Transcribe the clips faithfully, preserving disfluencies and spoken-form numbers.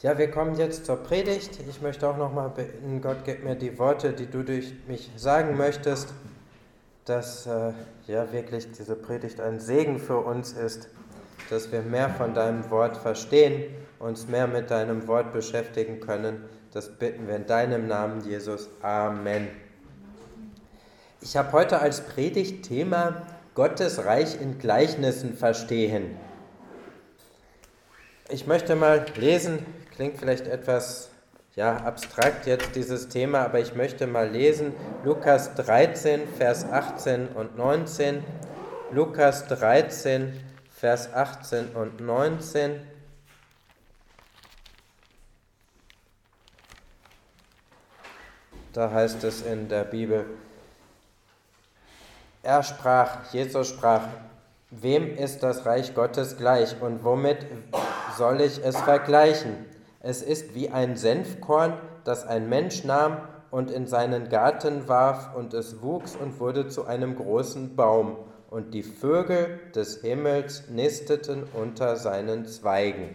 Ja, wir kommen jetzt zur Predigt. Ich möchte auch nochmal bitten, Gott, gib mir die Worte, die du durch mich sagen möchtest, dass äh, ja wirklich diese Predigt ein Segen für uns ist, dass wir mehr von deinem Wort verstehen, uns mehr mit deinem Wort beschäftigen können. Das bitten wir in deinem Namen, Jesus. Amen. Ich habe heute als Predigtthema Gottes Reich in Gleichnissen verstehen. Ich möchte mal lesen, klingt vielleicht etwas ja, abstrakt jetzt dieses Thema, aber ich möchte mal lesen, Lukas dreizehn, Vers achtzehn und neunzehn. Lukas dreizehn, Vers achtzehn und neunzehn. Da heißt es in der Bibel, er sprach, Jesus sprach, wem ist das Reich Gottes gleich und womit soll ich es vergleichen? Es ist wie ein Senfkorn, das ein Mensch nahm und in seinen Garten warf, und es wuchs und wurde zu einem großen Baum, und die Vögel des Himmels nisteten unter seinen Zweigen.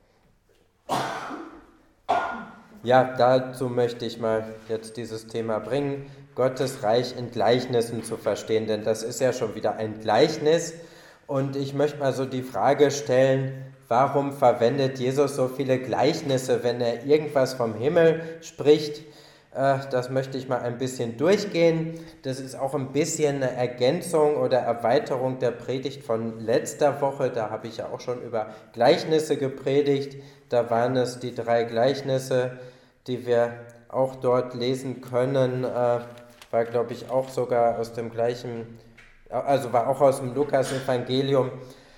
Ja, dazu möchte ich mal jetzt dieses Thema bringen, Gottes Reich in Gleichnissen zu verstehen, denn das ist ja schon wieder ein Gleichnis. Und ich möchte mal so die Frage stellen, warum verwendet Jesus so viele Gleichnisse, wenn er irgendwas vom Himmel spricht? Das möchte ich mal ein bisschen durchgehen. Das ist auch ein bisschen eine Ergänzung oder Erweiterung der Predigt von letzter Woche. Da habe ich ja auch schon über Gleichnisse gepredigt. Da waren es die drei Gleichnisse, die wir auch dort lesen können. War, glaube ich, auch sogar aus dem gleichen, also war auch aus dem Lukas-Evangelium.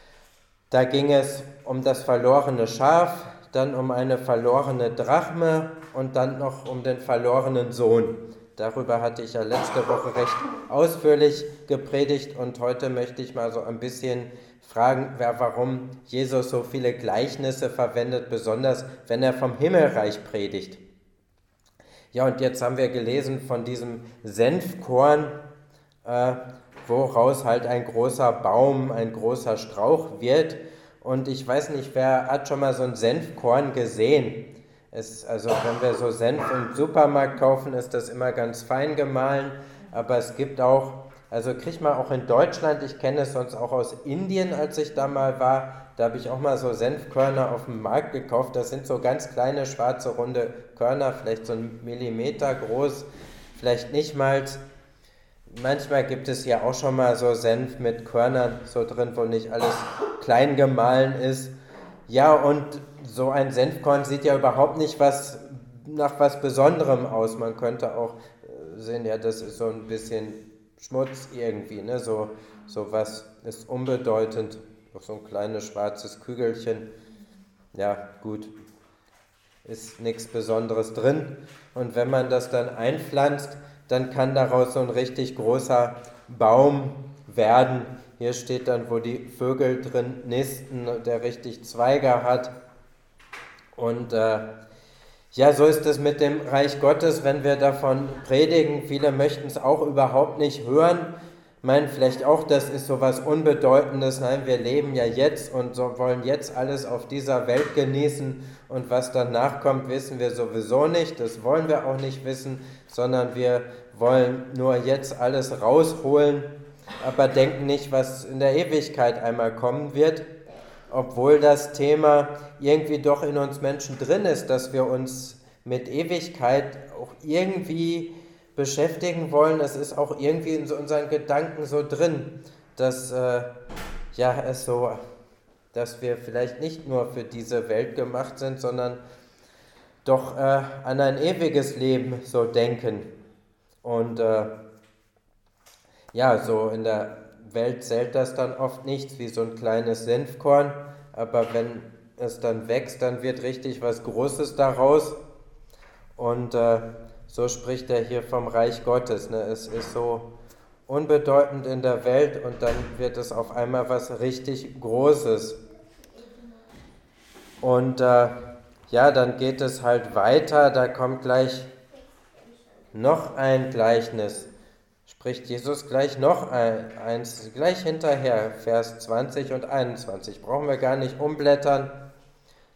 Da ging es um das verlorene Schaf, dann um eine verlorene Drachme und dann noch um den verlorenen Sohn. Darüber hatte ich ja letzte Woche recht ausführlich gepredigt und heute möchte ich mal so ein bisschen fragen, warum Jesus so viele Gleichnisse verwendet, besonders wenn er vom Himmelreich predigt. Ja, und jetzt haben wir gelesen von diesem Senfkorn, äh, woraus halt ein großer Baum, ein großer Strauch wird. Und ich weiß nicht, wer hat schon mal so ein Senfkorn gesehen? Es, also wenn wir so Senf im Supermarkt kaufen, ist das immer ganz fein gemahlen. Aber es gibt auch, also kriegt man auch in Deutschland, ich kenne es sonst auch aus Indien, als ich da mal war, da habe ich auch mal so Senfkörner auf dem Markt gekauft. Das sind so ganz kleine, schwarze, runde Körner, vielleicht so einen Millimeter groß, vielleicht nicht mal. Manchmal gibt es ja auch schon mal so Senf mit Körnern so drin, wo nicht alles klein gemahlen ist. Ja, und so ein Senfkorn sieht ja überhaupt nicht was, nach was Besonderem aus. Man könnte auch sehen, ja, das ist so ein bisschen Schmutz irgendwie, ne? So, so was ist unbedeutend. Noch so ein kleines schwarzes Kügelchen. Ja, gut, ist nichts Besonderes drin. Und wenn man das dann einpflanzt, dann kann daraus so ein richtig großer Baum werden. Hier steht dann, wo die Vögel drin nisten, der richtig Zweige hat. Und äh, ja, so ist es mit dem Reich Gottes, wenn wir davon predigen. Viele möchten es auch überhaupt nicht hören, meinen vielleicht auch, das ist so was Unbedeutendes. Nein, wir leben ja jetzt und so wollen jetzt alles auf dieser Welt genießen. Und was danach kommt, wissen wir sowieso nicht. Das wollen wir auch nicht wissen, sondern wir wollen nur jetzt alles rausholen, aber denken nicht, was in der Ewigkeit einmal kommen wird, obwohl das Thema irgendwie doch in uns Menschen drin ist, dass wir uns mit Ewigkeit auch irgendwie beschäftigen wollen. Es ist auch irgendwie in so unseren Gedanken so drin, dass äh, ja, es so, dass wir vielleicht nicht nur für diese Welt gemacht sind, sondern doch äh, an ein ewiges Leben so denken. Und äh, ja, so in der Welt zählt das dann oft nichts, wie so ein kleines Senfkorn, aber wenn es dann wächst, dann wird richtig was Großes daraus. Und äh, so spricht er hier vom Reich Gottes. Ne? Es ist so unbedeutend in der Welt und dann wird es auf einmal was richtig Großes. Und äh, ja, dann geht es halt weiter, da kommt gleich noch ein Gleichnis. Spricht Jesus gleich noch ein, eins, gleich hinterher, Vers zwanzig und einundzwanzig. Brauchen wir gar nicht umblättern.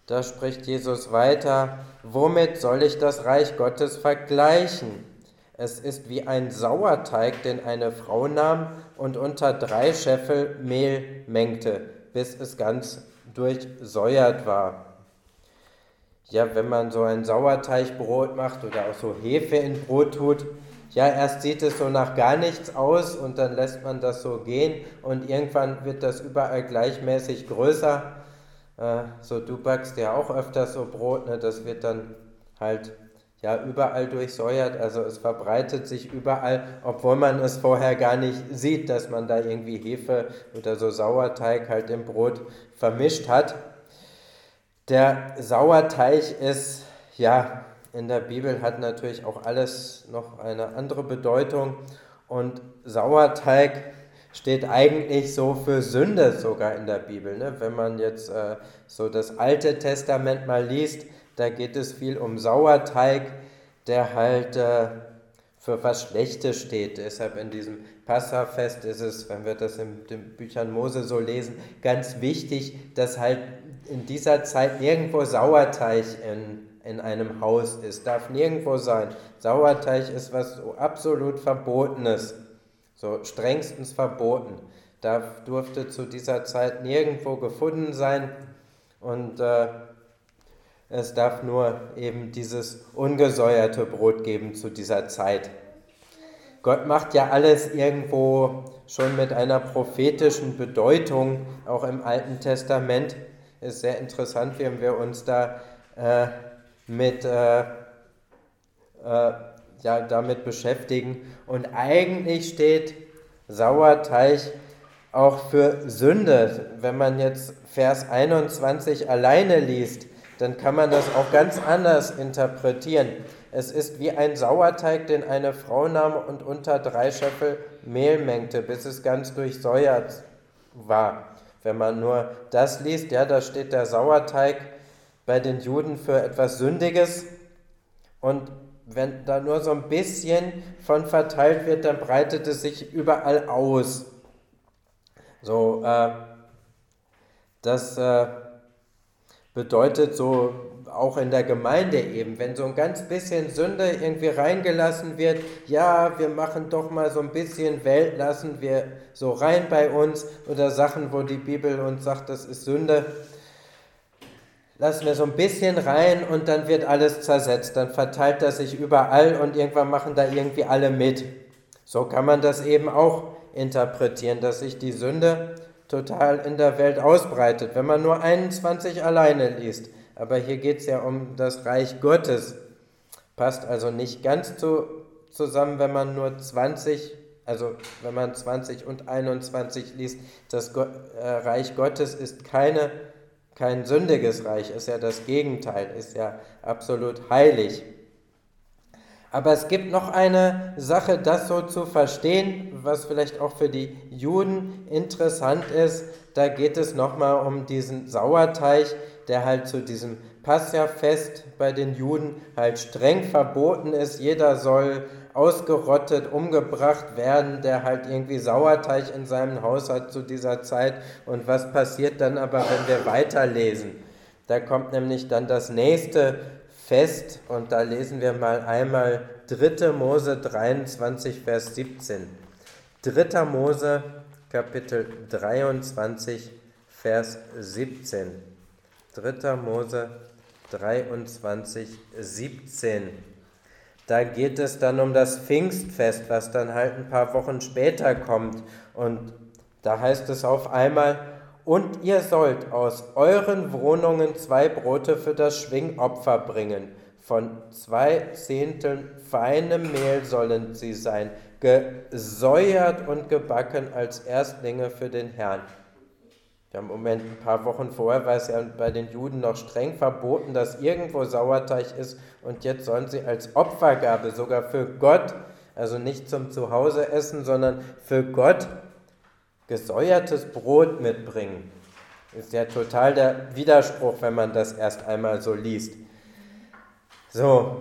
Da spricht Jesus weiter: Womit soll ich das Reich Gottes vergleichen? Es ist wie ein Sauerteig, den eine Frau nahm und unter drei Scheffel Mehl mengte, bis es ganz durchsäuert war. Ja, wenn man so ein Sauerteigbrot macht oder auch so Hefe in Brot tut, ja, erst sieht es so nach gar nichts aus und dann lässt man das so gehen und irgendwann wird das überall gleichmäßig größer. Äh, so du backst ja auch öfters so Brot, ne, das wird dann halt ja überall durchsäuert, also es verbreitet sich überall, obwohl man es vorher gar nicht sieht, dass man da irgendwie Hefe oder so Sauerteig halt im Brot vermischt hat. Der Sauerteig ist, ja, in der Bibel hat natürlich auch alles noch eine andere Bedeutung und Sauerteig steht eigentlich so für Sünde sogar in der Bibel. Ne? Wenn man jetzt äh, so das Alte Testament mal liest, da geht es viel um Sauerteig, der halt äh, für was Schlechtes steht. Deshalb in diesem Passafest ist es, wenn wir das in den Büchern Mose so lesen, ganz wichtig, dass halt in dieser Zeit nirgendwo Sauerteig in, in einem Haus ist. Darf nirgendwo sein. Sauerteig ist was so absolut Verbotenes, so strengstens verboten. Da durfte zu dieser Zeit nirgendwo gefunden sein und äh, es darf nur eben dieses ungesäuerte Brot geben zu dieser Zeit. Gott macht ja alles irgendwo schon mit einer prophetischen Bedeutung, auch im Alten Testament. Ist sehr interessant, wie wir uns da äh, mit, äh, äh, ja, damit beschäftigen. Und eigentlich steht Sauerteig auch für Sünde. Wenn man jetzt Vers einundzwanzig alleine liest, dann kann man das auch ganz anders interpretieren. Es ist wie ein Sauerteig, den eine Frau nahm und unter drei Scheffel Mehl mengte, bis es ganz durchsäuert war. Wenn man nur das liest, ja, da steht der Sauerteig bei den Juden für etwas Sündiges und wenn da nur so ein bisschen von verteilt wird, dann breitet es sich überall aus. So, äh, das äh, bedeutet so auch in der Gemeinde eben, wenn so ein ganz bisschen Sünde irgendwie reingelassen wird, ja, wir machen doch mal so ein bisschen Welt, lassen wir so rein bei uns oder Sachen, wo die Bibel uns sagt, das ist Sünde, lassen wir so ein bisschen rein und dann wird alles zersetzt, dann verteilt das sich überall und irgendwann machen da irgendwie alle mit. So kann man das eben auch interpretieren, dass sich die Sünde total in der Welt ausbreitet, wenn man nur einundzwanzig alleine liest. Aber hier geht es ja um das Reich Gottes. Passt also nicht ganz zu, zusammen, wenn man nur zwanzig, also wenn man zwanzig und einundzwanzig liest. Das Go- äh, Reich Gottes ist keine, kein sündiges Reich, ist ja das Gegenteil, ist ja absolut heilig. Aber es gibt noch eine Sache, das so zu verstehen, was vielleicht auch für die Juden interessant ist. Da geht es nochmal um diesen Sauerteig, der halt zu diesem Passafest bei den Juden halt streng verboten ist. Jeder soll ausgerottet, umgebracht werden, der halt irgendwie Sauerteig in seinem Haus hat zu dieser Zeit. Und was passiert dann aber, wenn wir weiterlesen? Da kommt nämlich dann das nächste Fest und da lesen wir mal einmal dritter Mose dreiundzwanzig, Vers siebzehn. dritter Mose, Kapitel dreiundzwanzig, Vers siebzehn. dritter Mose dreiundzwanzig, siebzehn. Da geht es dann um das Pfingstfest, was dann halt ein paar Wochen später kommt. Und da heißt es auf einmal: Und ihr sollt aus euren Wohnungen zwei Brote für das Schwingopfer bringen. Von zwei Zehnteln feinem Mehl sollen sie sein, gesäuert und gebacken als Erstlinge für den Herrn. Ja, im Moment, ein paar Wochen vorher war es ja bei den Juden noch streng verboten, dass irgendwo Sauerteig ist. Und jetzt sollen sie als Opfergabe, sogar für Gott, also nicht zum Zuhause essen, sondern für Gott, gesäuertes Brot mitbringen. Ist ja total der Widerspruch, wenn man das erst einmal so liest. So,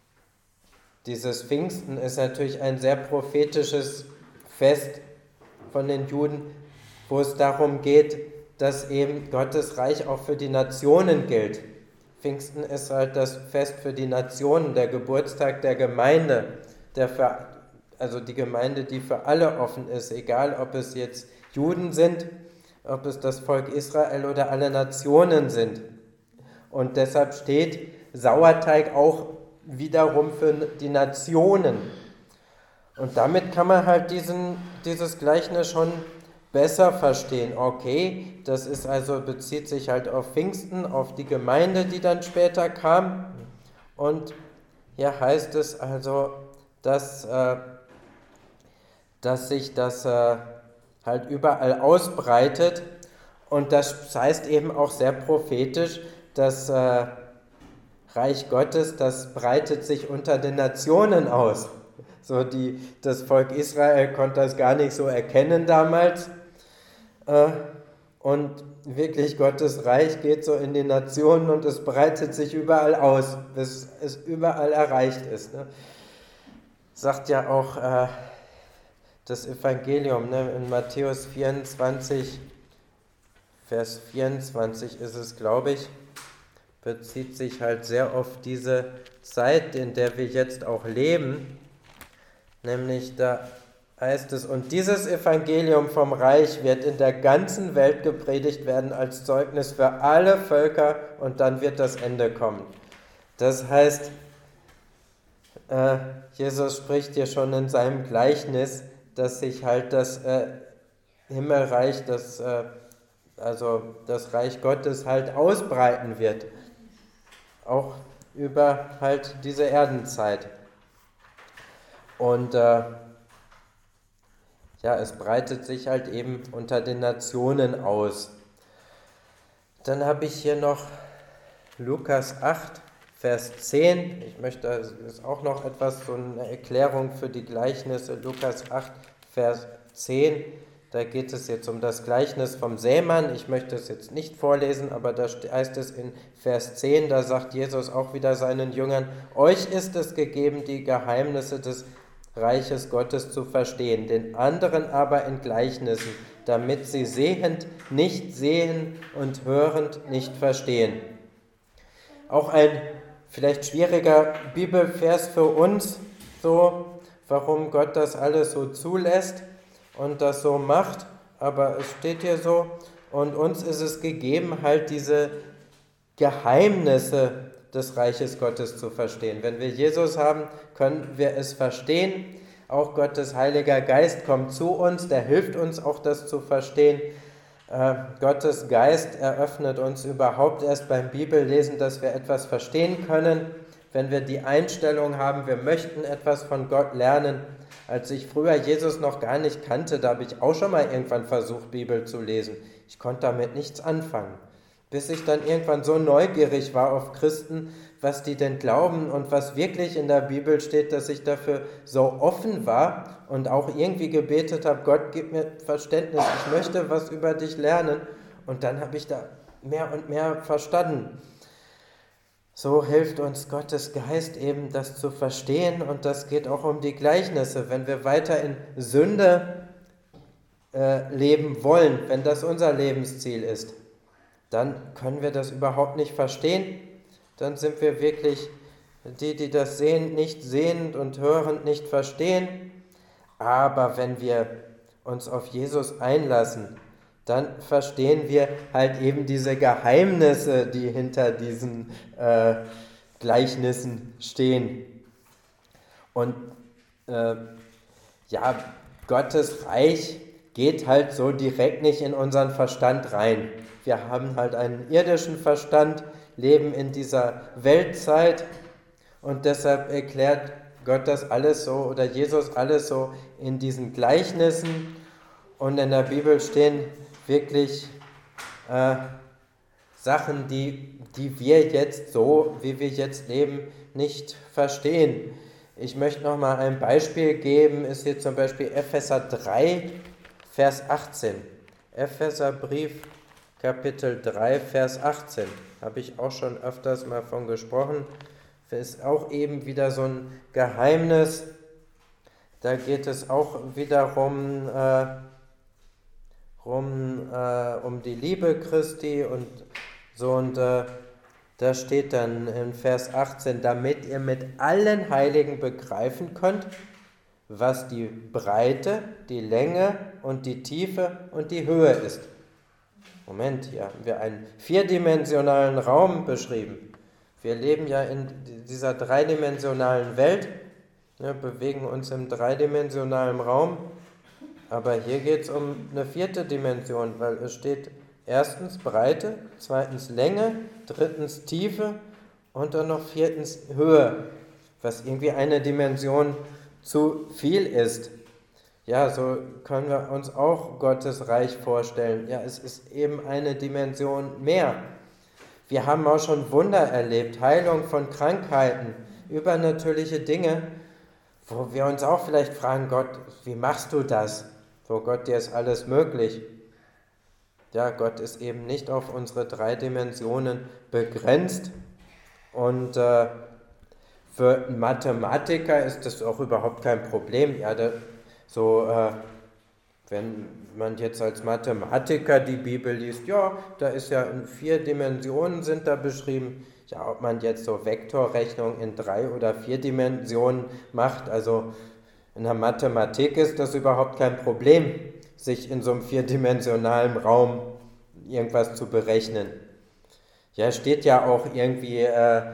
dieses Pfingsten ist natürlich ein sehr prophetisches Fest von den Juden, wo es darum geht, dass eben Gottes Reich auch für die Nationen gilt. Pfingsten ist halt das Fest für die Nationen, der Geburtstag der Gemeinde, der für, also die Gemeinde, die für alle offen ist, egal ob es jetzt Juden sind, ob es das Volk Israel oder alle Nationen sind. Und deshalb steht Sauerteig auch wiederum für die Nationen. Und damit kann man halt diesen, dieses Gleichnis schon besser verstehen. Okay, das ist also, bezieht sich halt auf Pfingsten, auf die Gemeinde, die dann später kam. Und hier heißt es also, dass, äh, dass sich das äh, halt überall ausbreitet. Und das heißt eben auch sehr prophetisch, das äh, Reich Gottes, das breitet sich unter den Nationen aus. So die, das Volk Israel konnte das gar nicht so erkennen damals. Und wirklich Gottes Reich geht so in die Nationen und es breitet sich überall aus, bis es überall erreicht ist. Ne? Sagt ja auch äh, das Evangelium, ne? In Matthäus vierundzwanzig, Vers vierundzwanzig ist es, glaube ich, bezieht sich halt sehr auf diese Zeit, in der wir jetzt auch leben. Nämlich da heißt es, und dieses Evangelium vom Reich wird in der ganzen Welt gepredigt werden als Zeugnis für alle Völker und dann wird das Ende kommen. Das heißt, äh, Jesus spricht hier schon in seinem Gleichnis, dass sich halt das äh, Himmelreich, das, äh, also das Reich Gottes halt ausbreiten wird. Auch über halt diese Erdenzeit. Und äh, ja, es breitet sich halt eben unter den Nationen aus. Dann habe ich hier noch Lukas acht, Vers zehn. Ich möchte, das ist auch noch etwas, so eine Erklärung für die Gleichnisse. Lukas acht, Vers zehn. Da geht es jetzt um das Gleichnis vom Sämann. Ich möchte es jetzt nicht vorlesen, aber da heißt es in Vers zehn, da sagt Jesus auch wieder seinen Jüngern, euch ist es gegeben, die Geheimnisse des Reiches Gottes zu verstehen, den anderen aber in Gleichnissen, damit sie sehend nicht sehen und hörend nicht verstehen. Auch ein vielleicht schwieriger Bibelvers für uns, so, warum Gott das alles so zulässt und das so macht, aber es steht hier so, und uns ist es gegeben, halt diese Geheimnisse des Reiches Gottes zu verstehen. Wenn wir Jesus haben, können wir es verstehen. Auch Gottes Heiliger Geist kommt zu uns, der hilft uns auch, das zu verstehen. Äh, Gottes Geist eröffnet uns überhaupt erst beim Bibellesen, dass wir etwas verstehen können. Wenn wir die Einstellung haben, wir möchten etwas von Gott lernen. Als ich früher Jesus noch gar nicht kannte, da habe ich auch schon mal irgendwann versucht, Bibel zu lesen. Ich konnte damit nichts anfangen. Bis ich dann irgendwann so neugierig war auf Christen, was die denn glauben und was wirklich in der Bibel steht, dass ich dafür so offen war und auch irgendwie gebetet habe, Gott, gib mir Verständnis, ich möchte was über dich lernen. Und dann habe ich da mehr und mehr verstanden. So hilft uns Gottes Geist eben, das zu verstehen, und das geht auch um die Gleichnisse. Wenn wir weiter in Sünde äh, leben wollen, wenn das unser Lebensziel ist, dann können wir das überhaupt nicht verstehen. Dann sind wir wirklich die, die das sehen, nicht sehend und hörend nicht verstehen. Aber wenn wir uns auf Jesus einlassen, dann verstehen wir halt eben diese Geheimnisse, die hinter diesen äh, Gleichnissen stehen. Und äh, ja, Gottes Reich geht halt so direkt nicht in unseren Verstand rein. Wir haben halt einen irdischen Verstand, leben in dieser Weltzeit und deshalb erklärt Gott das alles so oder Jesus alles so in diesen Gleichnissen, und in der Bibel stehen wirklich äh, Sachen, die, die wir jetzt so, wie wir jetzt leben, nicht verstehen. Ich möchte noch mal ein Beispiel geben, ist hier zum Beispiel Epheser drei, Vers achtzehn. Epheserbrief, Kapitel drei, Vers achtzehn. Habe ich auch schon öfters mal von gesprochen. Ist auch eben wieder so ein Geheimnis. Da geht es auch wiederum äh, rum, äh, um die Liebe Christi und so. Und äh, da steht dann in Vers achtzehn, damit ihr mit allen Heiligen begreifen könnt, was die Breite, die Länge und die Tiefe und die Höhe ist. Moment, hier haben wir einen vierdimensionalen Raum beschrieben. Wir leben ja in dieser dreidimensionalen Welt, ne, bewegen uns im dreidimensionalen Raum, aber hier geht es um eine vierte Dimension, weil es steht erstens Breite, zweitens Länge, drittens Tiefe und dann noch viertens Höhe, was irgendwie eine Dimension zu viel ist. Ja, so können wir uns auch Gottes Reich vorstellen. Ja, es ist eben eine Dimension mehr. Wir haben auch schon Wunder erlebt, Heilung von Krankheiten, übernatürliche Dinge, wo wir uns auch vielleicht fragen, Gott, wie machst du das? So, Gott, dir ist alles möglich. Ja, Gott ist eben nicht auf unsere drei Dimensionen begrenzt. Und äh, für einen Mathematiker ist das auch überhaupt kein Problem. Ja, da, so, äh, wenn man jetzt als Mathematiker die Bibel liest, ja, da ist ja in vier Dimensionen sind da beschrieben. Ja, ob man jetzt so Vektorrechnung in drei oder vier Dimensionen macht, also in der Mathematik ist das überhaupt kein Problem, sich in so einem vierdimensionalen Raum irgendwas zu berechnen. Ja, steht ja auch irgendwie, äh, äh,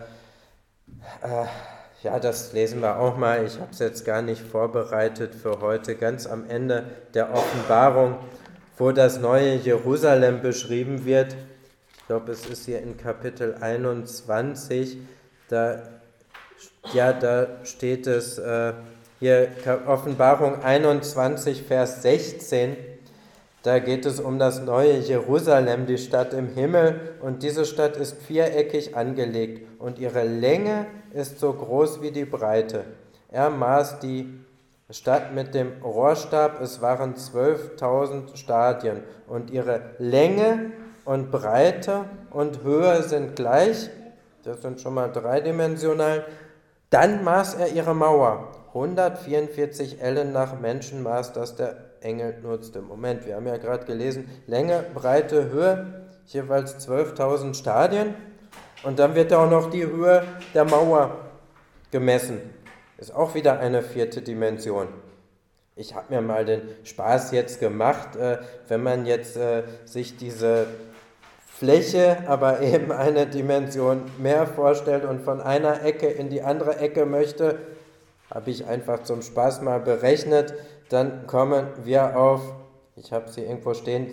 ja, das lesen wir auch mal, ich habe es jetzt gar nicht vorbereitet für heute, ganz am Ende der Offenbarung, wo das neue Jerusalem beschrieben wird. Ich glaube, es ist hier in Kapitel einundzwanzig, da, ja, da steht es, äh, hier Offenbarung einundzwanzig, Vers sechzehn, da geht es um das neue Jerusalem, die Stadt im Himmel, und diese Stadt ist viereckig angelegt und ihre Länge ist so groß wie die Breite. Er maß die Stadt mit dem Rohrstab, es waren zwölftausend Stadien und ihre Länge und Breite und Höhe sind gleich, das sind schon mal dreidimensional. Dann maß er ihre Mauer, hundertvierundvierzig Ellen nach Menschenmaß, das der Engel nutzte. Moment, wir haben ja gerade gelesen, Länge, Breite, Höhe, jeweils zwölftausend Stadien. Und dann wird auch noch die Höhe der Mauer gemessen. Ist auch wieder eine vierte Dimension. Ich habe mir mal den Spaß jetzt gemacht, äh, wenn man jetzt äh, sich diese Fläche, aber eben eine Dimension mehr vorstellt und von einer Ecke in die andere Ecke möchte, habe ich einfach zum Spaß mal berechnet, dann kommen wir auf, ich habe sie irgendwo stehen,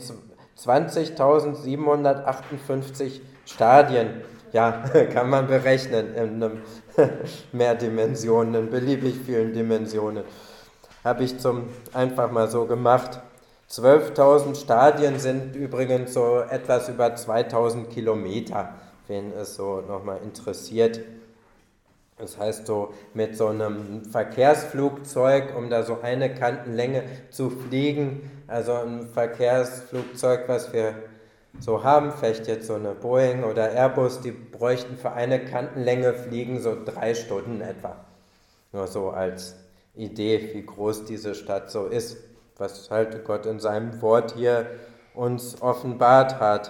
zwanzigtausendsiebenhundertachtundfünfzig Stadien. Ja, kann man berechnen in einem Mehrdimensionen, in beliebig vielen Dimensionen. Habe ich zum einfach mal so gemacht. zwölftausend Stadien sind übrigens so etwas über zweitausend Kilometer, wen es so nochmal interessiert. Das heißt, so mit so einem Verkehrsflugzeug, um da so eine Kantenlänge zu fliegen, also ein Verkehrsflugzeug, was wir so haben, vielleicht jetzt so eine Boeing oder Airbus, die bräuchten für eine Kantenlänge fliegen so drei Stunden etwa. Nur so als Idee, wie groß diese Stadt so ist, was halt Gott in seinem Wort hier uns offenbart hat.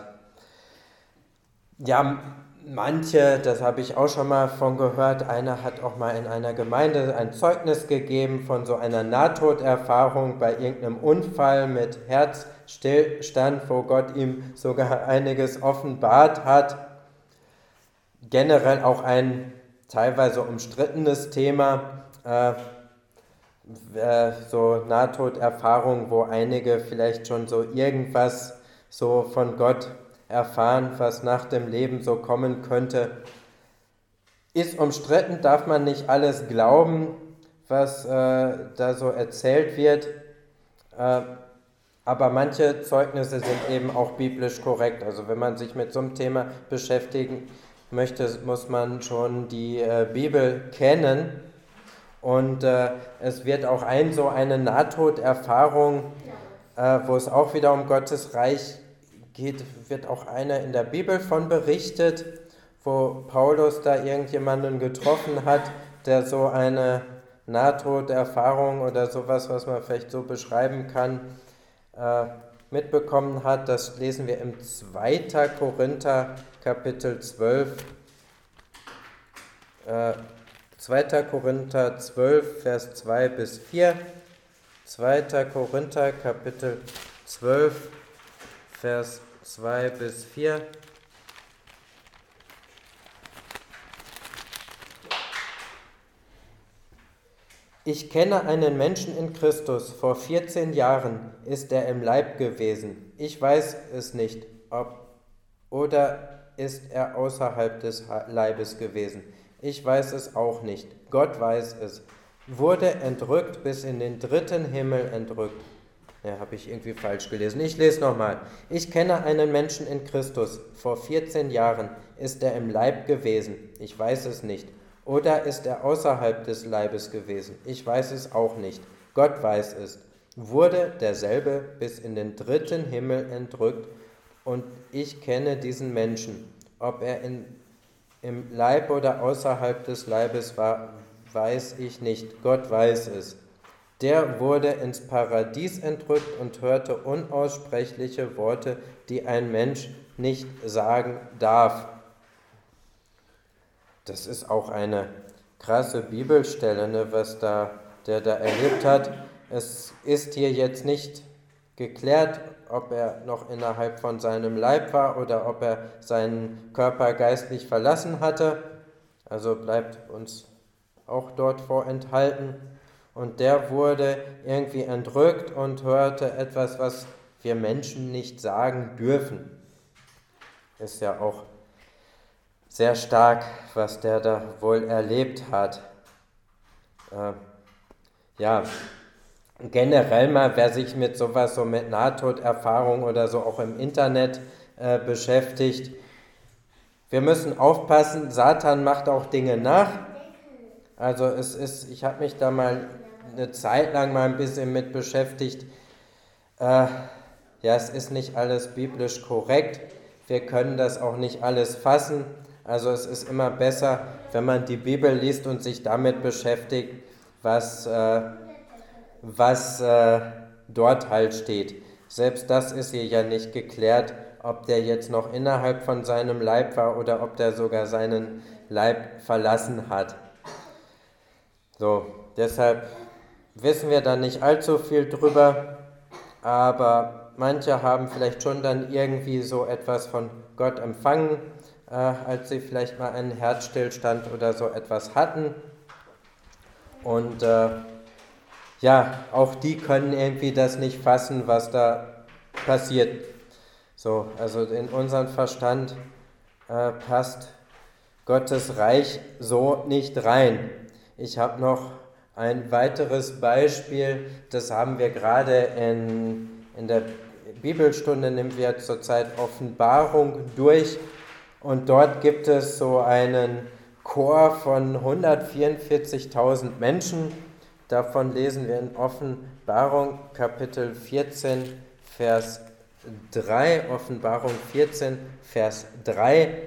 Ja, manche, das habe ich auch schon mal von gehört, einer hat auch mal in einer Gemeinde ein Zeugnis gegeben von so einer Nahtoderfahrung bei irgendeinem Unfall mit Herzstillstand, wo Gott ihm sogar einiges offenbart hat. Generell auch ein teilweise umstrittenes Thema, äh, äh, so Nahtoderfahrung, wo einige vielleicht schon so irgendwas so von Gott erfahren, was nach dem Leben so kommen könnte. Ist umstritten, darf man nicht alles glauben, was äh, da so erzählt wird, äh, aber manche Zeugnisse sind eben auch biblisch korrekt. Also wenn man sich mit so einem Thema beschäftigen möchte, muss man schon die äh, Bibel kennen, und äh, es wird auch ein so eine Nahtoderfahrung, äh, wo es auch wieder um Gottes Reich geht, wird auch einer in der Bibel von berichtet, wo Paulus da irgendjemanden getroffen hat, der so eine Nahtoderfahrung oder sowas, was man vielleicht so beschreiben kann, äh, mitbekommen hat. Das lesen wir im zweiten Korinther Kapitel zwölf, äh, zweiter Korinther zwölf, Vers zwei bis vier. zweiter Korinther, Kapitel zwölf, Vers zwei bis vier. Ich kenne einen Menschen in Christus, vor vierzehn Jahren ist er im Leib gewesen. Ich weiß es nicht, ob oder ist er außerhalb des Leibes gewesen. Ich weiß es auch nicht. Gott weiß es. Wurde entrückt bis in den dritten Himmel entrückt. Ja, habe ich irgendwie falsch gelesen. Ich lese nochmal. Ich kenne einen Menschen in Christus, vor vierzehn Jahren ist er im Leib gewesen. Ich weiß es nicht. Oder ist er außerhalb des Leibes gewesen? Ich weiß es auch nicht. Gott weiß es. Wurde derselbe bis in den dritten Himmel entrückt und ich kenne diesen Menschen. Ob er in, im Leib oder außerhalb des Leibes war, weiß ich nicht. Gott weiß es. Der wurde ins Paradies entrückt und hörte unaussprechliche Worte, die ein Mensch nicht sagen darf. Das ist auch eine krasse Bibelstelle, ne, was da, der da erlebt hat. Es ist hier jetzt nicht geklärt, ob er noch innerhalb von seinem Leib war oder ob er seinen Körper geistlich verlassen hatte. Also bleibt uns auch dort vorenthalten. Und der wurde irgendwie entrückt und hörte etwas, was wir Menschen nicht sagen dürfen. Ist ja auch sehr stark, was der da wohl erlebt hat. Äh, ja, generell mal, wer sich mit sowas, so mit Nahtoderfahrung oder so auch im Internet äh, beschäftigt, wir müssen aufpassen, Satan macht auch Dinge nach. Also es ist, ich habe mich da mal eine Zeit lang mal ein bisschen mit beschäftigt. Äh, ja, es ist nicht alles biblisch korrekt. Wir können das auch nicht alles fassen. Also es ist immer besser, wenn man die Bibel liest und sich damit beschäftigt, was, äh, was äh, dort halt steht. Selbst das ist hier ja nicht geklärt, ob der jetzt noch innerhalb von seinem Leib war oder ob der sogar seinen Leib verlassen hat. So, deshalb wissen wir da nicht allzu viel drüber, aber manche haben vielleicht schon dann irgendwie so etwas von Gott empfangen, äh, als sie vielleicht mal einen Herzstillstand oder so etwas hatten. Und äh, ja, auch die können irgendwie das nicht fassen, was da passiert. So, also in unseren Verstand äh, passt Gottes Reich so nicht rein. Ich habe noch ein weiteres Beispiel, das haben wir gerade in, in der Bibelstunde, nehmen wir zurzeit Offenbarung durch und dort gibt es so einen Chor von hundertvierundvierzigtausend Menschen. Davon lesen wir in Offenbarung Kapitel vierzehn, Vers drei, Offenbarung vierzehn, Vers drei.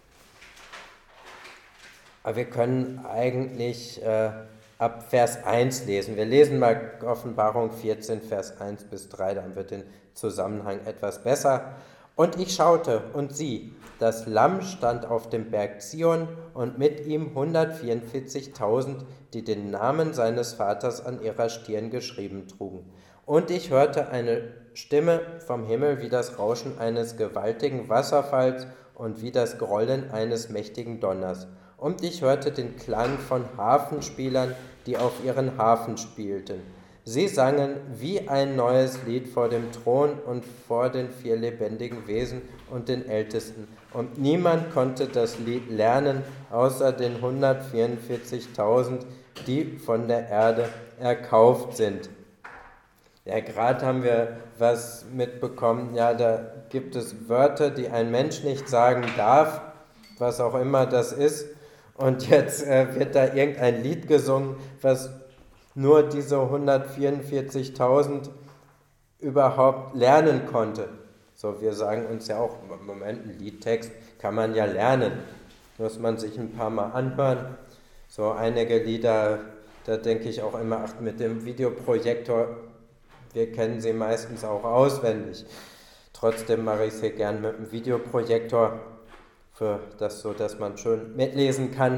Aber wir können eigentlich äh, ab Vers eins lesen. Wir lesen mal Offenbarung vierzehn, Vers eins bis drei, dann wird der Zusammenhang etwas besser. Und ich schaute, und sieh, das Lamm stand auf dem Berg Zion und mit ihm hundertvierundvierzigtausend, die den Namen seines Vaters an ihrer Stirn geschrieben trugen. Und ich hörte eine Stimme vom Himmel wie das Rauschen eines gewaltigen Wasserfalls und wie das Grollen eines mächtigen Donners. Und ich hörte den Klang von Harfenspielern, die auf ihren Harfen spielten. Sie sangen wie ein neues Lied vor dem Thron und vor den vier lebendigen Wesen und den Ältesten. Und niemand konnte das Lied lernen, außer den hundertvierundvierzigtausend, die von der Erde erkauft sind. Ja, gerade haben wir was mitbekommen, ja, da gibt es Wörter, die ein Mensch nicht sagen darf, was auch immer das ist. Und jetzt äh, wird da irgendein Lied gesungen, was nur diese hundertvierundvierzigtausend überhaupt lernen konnte. So, wir sagen uns ja auch, im Moment, ein Liedtext kann man ja lernen. Muss man sich ein paar Mal anhören. So einige Lieder, da denke ich auch immer, ach, mit dem Videoprojektor, wir kennen sie meistens auch auswendig. Trotzdem mache ich es hier gern mit dem Videoprojektor, für das so, dass man schön mitlesen kann.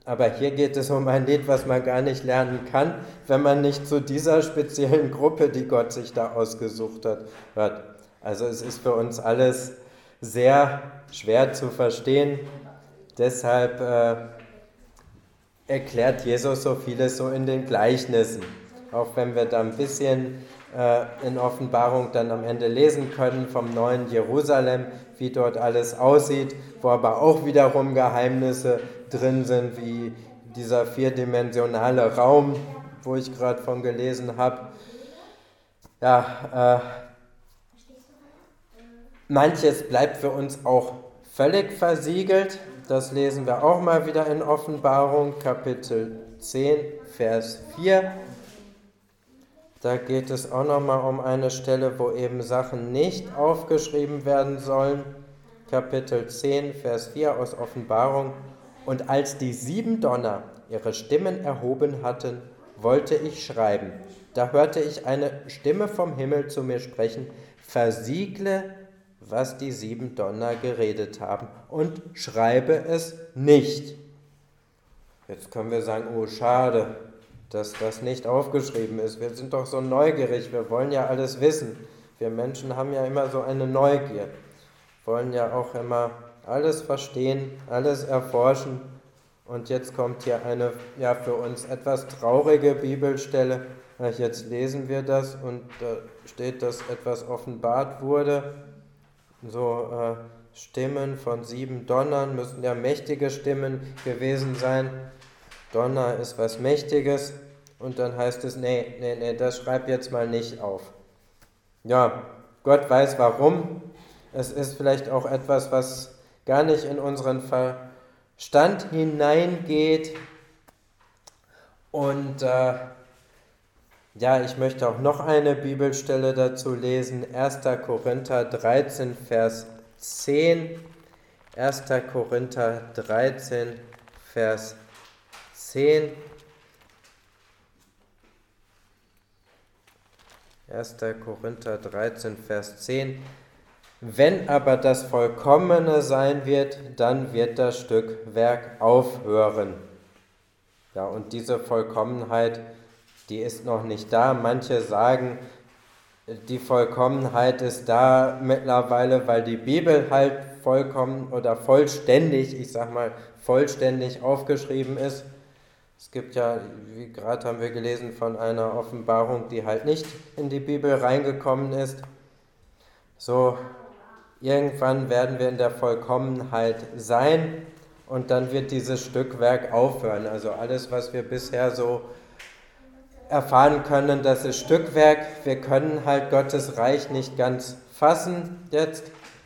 Aber hier geht es um ein Lied, was man gar nicht lernen kann, wenn man nicht zu dieser speziellen Gruppe, die Gott sich da ausgesucht hat, hört. Also es ist für uns alles sehr schwer zu verstehen. Deshalb äh, erklärt Jesus so vieles so in den Gleichnissen. Auch wenn wir da ein bisschen äh, in Offenbarung dann am Ende lesen können vom neuen Jerusalem, wie dort alles aussieht, wo aber auch wiederum Geheimnisse drin sind, wie dieser vierdimensionale Raum, wo ich gerade von gelesen habe. Ja, äh, manches bleibt für uns auch völlig versiegelt. Das lesen wir auch mal wieder in Offenbarung, Kapitel zehn, Vers vier. Da geht es auch nochmal um eine Stelle, wo eben Sachen nicht aufgeschrieben werden sollen. Kapitel zehn, Vers vier aus Offenbarung. Und als die sieben Donner ihre Stimmen erhoben hatten, wollte ich schreiben. Da hörte ich eine Stimme vom Himmel zu mir sprechen: Versiegle, was die sieben Donner geredet haben, und schreibe es nicht. Jetzt können wir sagen, oh schade, dass das nicht aufgeschrieben ist. Wir sind doch so neugierig, wir wollen ja alles wissen. Wir Menschen haben ja immer so eine Neugier, wollen ja auch immer alles verstehen, alles erforschen. Und jetzt kommt hier eine ja für uns etwas traurige Bibelstelle. Jetzt lesen wir das und da steht, dass etwas offenbart wurde. So äh, Stimmen von sieben Donnern müssen ja mächtige Stimmen gewesen sein. Donner ist was Mächtiges. Und dann heißt es, nee, nee, nee, das schreib jetzt mal nicht auf. Ja, Gott weiß warum. Es ist vielleicht auch etwas, was gar nicht in unseren Verstand hineingeht. Und äh, ja, ich möchte auch noch eine Bibelstelle dazu lesen. erster Korinther dreizehn, Vers zehn. erster Korinther dreizehn, Vers zehn. erster Korinther dreizehn, Vers zehn. Wenn aber das Vollkommene sein wird, dann wird das Stückwerk aufhören. Ja, und diese Vollkommenheit, die ist noch nicht da. Manche sagen, die Vollkommenheit ist da mittlerweile, weil die Bibel halt vollkommen oder vollständig, ich sag mal, vollständig aufgeschrieben ist. Es gibt ja, wie gerade haben wir gelesen, von einer Offenbarung, die halt nicht in die Bibel reingekommen ist. So, irgendwann werden wir in der Vollkommenheit sein und dann wird dieses Stückwerk aufhören. Also alles, was wir bisher so erfahren können, das ist Stückwerk. Wir können halt Gottes Reich nicht ganz fassen jetzt.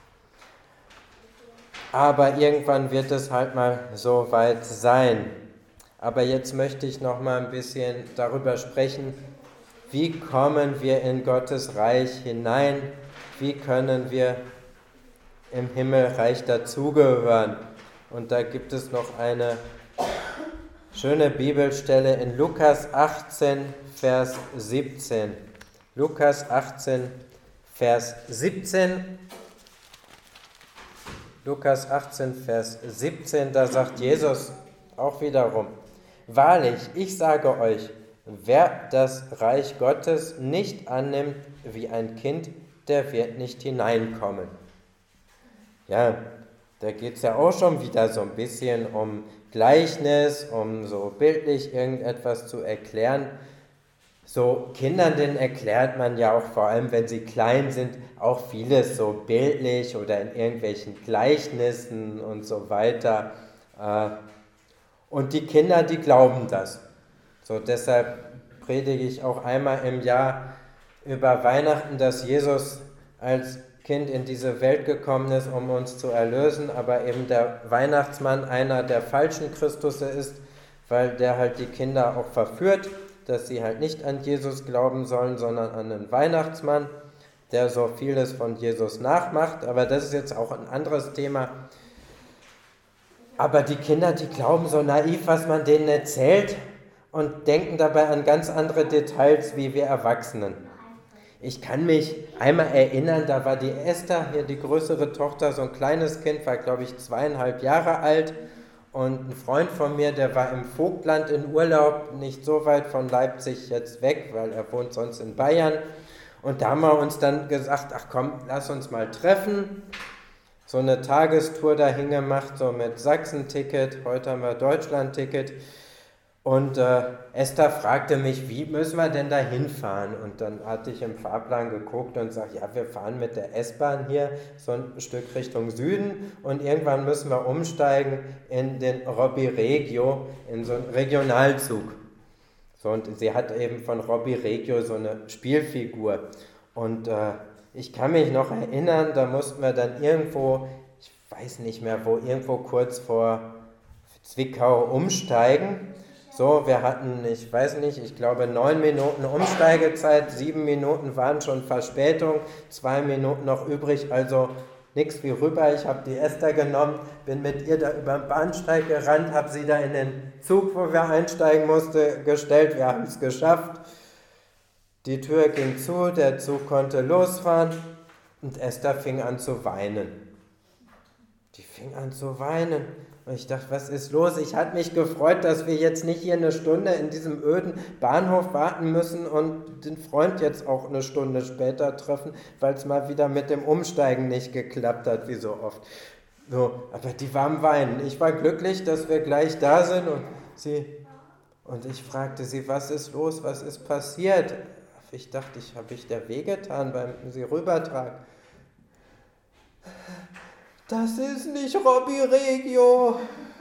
Aber irgendwann wird es halt mal so weit sein. Aber jetzt möchte ich noch mal ein bisschen darüber sprechen, wie kommen wir in Gottes Reich hinein? Wie können wir im Himmelreich dazugehören? Und da gibt es noch eine schöne Bibelstelle in Lukas achtzehn, Vers siebzehn. Lukas achtzehn, Vers siebzehn. Lukas achtzehn, Vers siebzehn, da sagt Jesus auch wiederum: Wahrlich, ich sage euch, wer das Reich Gottes nicht annimmt wie ein Kind, der wird nicht hineinkommen. Ja, da geht es ja auch schon wieder so ein bisschen um Gleichnis, um so bildlich irgendetwas zu erklären. So Kindern, denen erklärt man ja auch, vor allem wenn sie klein sind, auch vieles so bildlich oder in irgendwelchen Gleichnissen und so weiter. Und die Kinder, die glauben das. So, deshalb predige ich auch einmal im Jahr über Weihnachten, dass Jesus als Kind in diese Welt gekommen ist, um uns zu erlösen, aber eben der Weihnachtsmann einer der falschen Christusse ist, weil der halt die Kinder auch verführt, dass sie halt nicht an Jesus glauben sollen, sondern an den Weihnachtsmann, der so vieles von Jesus nachmacht. Aber das ist jetzt auch ein anderes Thema. Aber die Kinder, die glauben so naiv, was man denen erzählt und denken dabei an ganz andere Details wie wir Erwachsenen. Ich kann mich einmal erinnern, da war die Esther, hier die größere Tochter, so ein kleines Kind, war glaube ich zweieinhalb Jahre alt und ein Freund von mir, der war im Vogtland in Urlaub, nicht so weit von Leipzig jetzt weg, weil er wohnt sonst in Bayern. Und da haben wir uns dann gesagt, ach komm, lass uns mal treffen. So eine Tagestour dahin gemacht, so mit Sachsen-Ticket, heute haben wir Deutschland-Ticket. Und äh, Esther fragte mich, wie müssen wir denn da hinfahren? Und dann hatte ich im Fahrplan geguckt und sagte, ja, wir fahren mit der S-Bahn hier so ein Stück Richtung Süden und irgendwann müssen wir umsteigen in den Robbie Regio, in so einen Regionalzug. So, und sie hat eben von Robbie Regio so eine Spielfigur. Und äh, ich kann mich noch erinnern, da mussten wir dann irgendwo, ich weiß nicht mehr wo, irgendwo kurz vor Zwickau umsteigen. So, wir hatten, ich weiß nicht, ich glaube neun Minuten Umsteigezeit, sieben Minuten waren schon Verspätung, zwei Minuten noch übrig, also nichts wie rüber. Ich habe die Esther genommen, bin mit ihr da über den Bahnsteig gerannt, habe sie da in den Zug, wo wir einsteigen mussten, gestellt. Wir haben es geschafft. Die Tür ging zu, der Zug konnte losfahren und Esther fing an zu weinen. Die fing an zu weinen. Und ich dachte, was ist los? Ich hatte mich gefreut, dass wir jetzt nicht hier eine Stunde in diesem öden Bahnhof warten müssen und den Freund jetzt auch eine Stunde später treffen, weil es mal wieder mit dem Umsteigen nicht geklappt hat, wie so oft. So, aber die war am Weinen. Ich war glücklich, dass wir gleich da sind und sie und ich fragte sie, was ist los, was ist passiert? Ich dachte, ich habe ich der wehgetan beim sie rübertragen. Das ist nicht Robbie Regio.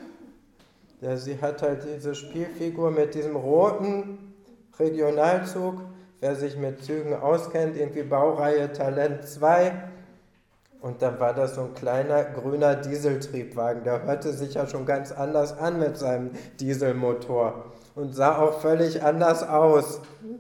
Ja, sie hat halt diese Spielfigur mit diesem roten Regionalzug. Wer sich mit Zügen auskennt, irgendwie Baureihe Talent zwei. Und dann war das so ein kleiner grüner Dieseltriebwagen. Der hörte sich ja schon ganz anders an mit seinem Dieselmotor und sah auch völlig anders aus.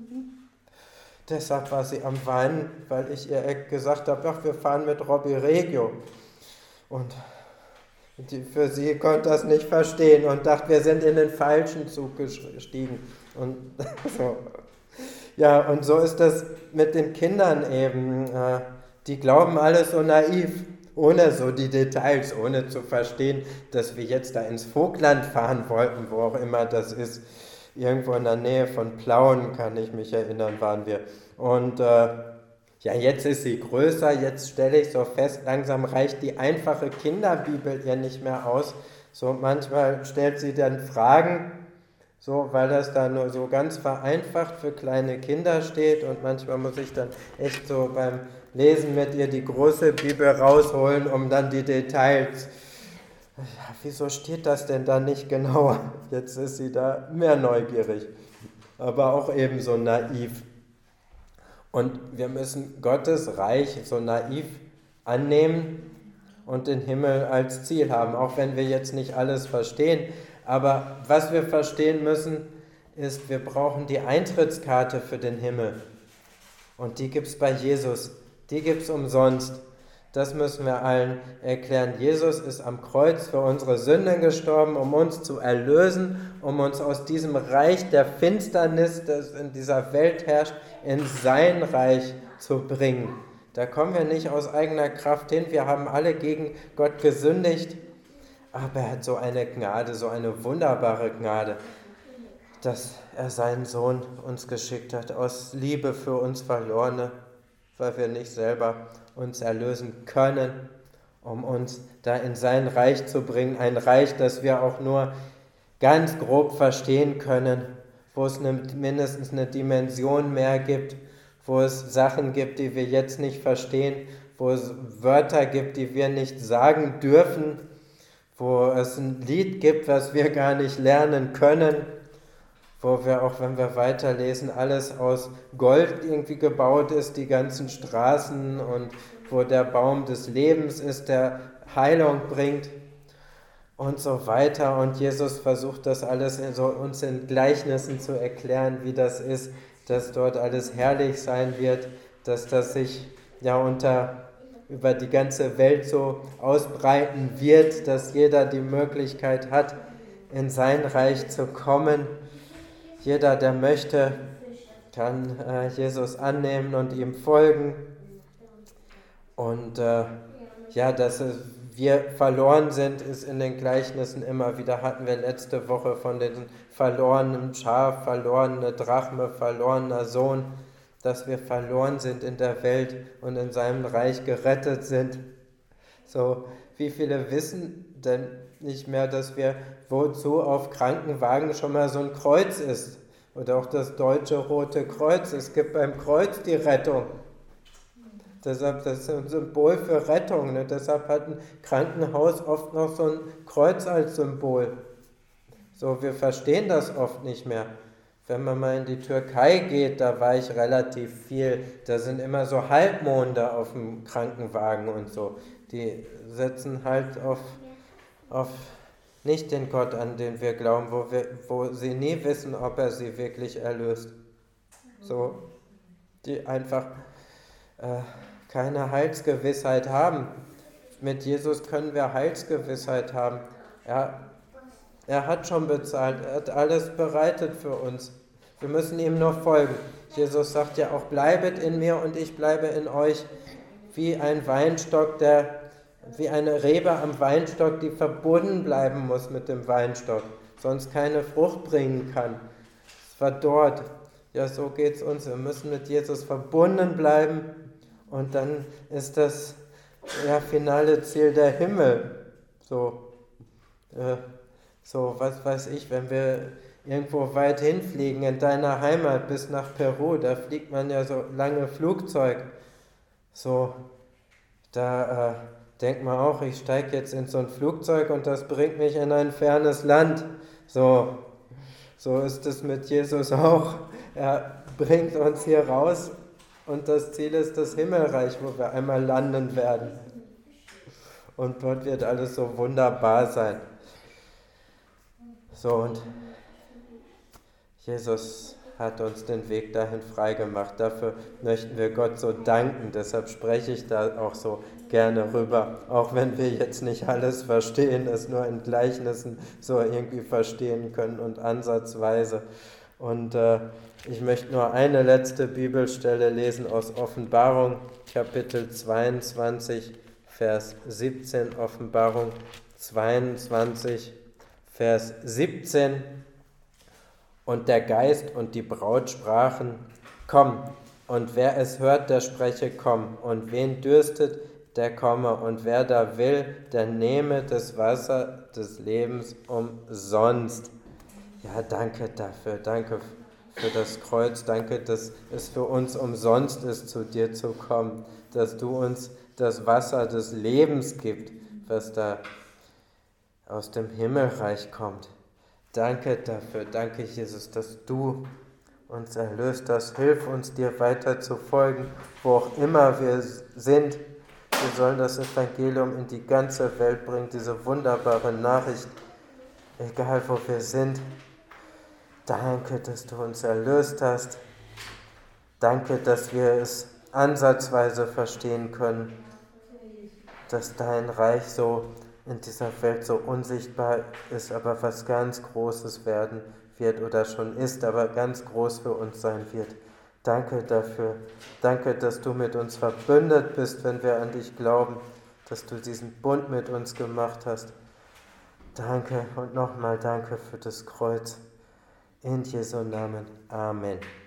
Deshalb war sie am Weinen, weil ich ihr gesagt habe, ach, wir fahren mit Robbie Regio. Und die, für sie konnte das nicht verstehen und dachte, wir sind in den falschen Zug gestiegen. Und so. Ja, und so ist das mit den Kindern eben. Die glauben alles so naiv, ohne so die Details, ohne zu verstehen, dass wir jetzt da ins Vogtland fahren wollten, wo auch immer das ist. Irgendwo in der Nähe von Plauen, kann ich mich erinnern, waren wir. Und äh, ja, jetzt ist sie größer, jetzt stelle ich so fest, langsam reicht die einfache Kinderbibel ihr nicht mehr aus. So manchmal stellt sie dann Fragen, so, weil das da nur so ganz vereinfacht für kleine Kinder steht und manchmal muss ich dann echt so beim Lesen mit ihr die große Bibel rausholen, um dann die Details. Ja, wieso steht das denn da nicht genauer? Jetzt ist sie da mehr neugierig, aber auch ebenso naiv. Und wir müssen Gottes Reich so naiv annehmen und den Himmel als Ziel haben, auch wenn wir jetzt nicht alles verstehen. Aber was wir verstehen müssen, ist, wir brauchen die Eintrittskarte für den Himmel. Und die gibt es bei Jesus. Die gibt es umsonst. Das müssen wir allen erklären. Jesus ist am Kreuz für unsere Sünden gestorben, um uns zu erlösen, um uns aus diesem Reich der Finsternis, das in dieser Welt herrscht, in sein Reich zu bringen. Da kommen wir nicht aus eigener Kraft hin. Wir haben alle gegen Gott gesündigt. Aber er hat so eine Gnade, so eine wunderbare Gnade, dass er seinen Sohn uns geschickt hat, aus Liebe für uns Verlorene, weil wir nicht selber uns erlösen können, um uns da in sein Reich zu bringen. Ein Reich, das wir auch nur ganz grob verstehen können, wo es eine, mindestens eine Dimension mehr gibt, wo es Sachen gibt, die wir jetzt nicht verstehen, wo es Wörter gibt, die wir nicht sagen dürfen, wo es ein Lied gibt, was wir gar nicht lernen können, wo wir auch, wenn wir weiterlesen, alles aus Gold irgendwie gebaut ist, die ganzen Straßen, und wo der Baum des Lebens ist, der Heilung bringt und so weiter. Und Jesus versucht das alles in so, uns in Gleichnissen zu erklären, wie das ist, dass dort alles herrlich sein wird, dass das sich ja unter über die ganze Welt so ausbreiten wird, dass jeder die Möglichkeit hat, in sein Reich zu kommen. Jeder, der möchte, kann äh, Jesus annehmen und ihm folgen. Und äh, ja, dass wir verloren sind, ist in den Gleichnissen immer wieder, hatten wir letzte Woche von den verlorenen Schaf, verlorene Drachme, verlorener Sohn, dass wir verloren sind in der Welt und in seinem Reich gerettet sind. So, wie viele wissen denn nicht mehr, dass wir, wozu auf Krankenwagen schon mal so ein Kreuz ist? Oder auch das deutsche Rote Kreuz. Es gibt beim Kreuz die Rettung. Deshalb, das ist ein Symbol für Rettung. Ne? Deshalb hat ein Krankenhaus oft noch so ein Kreuz als Symbol. So, wir verstehen das oft nicht mehr. Wenn man mal in die Türkei geht, da war ich relativ viel, da sind immer so Halbmonde auf dem Krankenwagen und so. Die setzen halt auf, auf nicht den Gott, an den wir glauben, wo, wir, wo sie nie wissen, ob er sie wirklich erlöst. So, die einfach äh, keine Heilsgewissheit haben. Mit Jesus können wir Heilsgewissheit haben. Er, er hat schon bezahlt, er hat alles bereitet für uns. Wir müssen ihm nur folgen. Jesus sagt ja auch, bleibet in mir und ich bleibe in euch, wie ein Weinstock, der, wie eine Rebe am Weinstock, die verbunden bleiben muss mit dem Weinstock, sonst keine Frucht bringen kann. Es verdorrt. Ja, so geht es uns. Wir müssen mit Jesus verbunden bleiben. Und dann ist das ja, finale Ziel der Himmel. So, äh, so, was weiß ich, wenn wir irgendwo weit hinfliegen, in deiner Heimat bis nach Peru, da fliegt man ja so lange Flugzeug. So, da äh, denkt man auch, ich steige jetzt in so ein Flugzeug und das bringt mich in ein fernes Land. So, so ist es mit Jesus auch. Er bringt uns hier raus. Und das Ziel ist das Himmelreich, wo wir einmal landen werden. Und dort wird alles so wunderbar sein. So, und Jesus hat uns den Weg dahin freigemacht. Dafür möchten wir Gott so danken. Deshalb spreche ich da auch so gerne rüber. Auch wenn wir jetzt nicht alles verstehen, es nur in Gleichnissen so irgendwie verstehen können und ansatzweise. Und äh, ich möchte nur eine letzte Bibelstelle lesen aus Offenbarung, Kapitel zweiundzwanzig, Vers siebzehn. Offenbarung zweiundzwanzig, Vers siebzehn. Und der Geist und die Braut sprachen, komm, und wer es hört, der spreche, komm, und wen dürstet, der komme, und wer da will, der nehme das Wasser des Lebens umsonst. Ja, danke dafür, danke für das Kreuz, danke, dass es für uns umsonst ist, zu dir zu kommen, dass du uns das Wasser des Lebens gibst, was da aus dem Himmelreich kommt. Danke dafür, danke Jesus, dass du uns erlöst hast. Hilf uns, dir weiter zu folgen, wo auch immer wir sind. Wir sollen das Evangelium in die ganze Welt bringen, diese wunderbare Nachricht, egal wo wir sind. Danke, dass du uns erlöst hast. Danke, dass wir es ansatzweise verstehen können, dass dein Reich so in dieser Welt so unsichtbar ist, aber was ganz Großes werden wird oder schon ist, aber ganz groß für uns sein wird. Danke dafür. Danke, dass du mit uns verbündet bist, wenn wir an dich glauben, dass du diesen Bund mit uns gemacht hast. Danke und nochmal danke für das Kreuz. In Jesu Namen. Amen.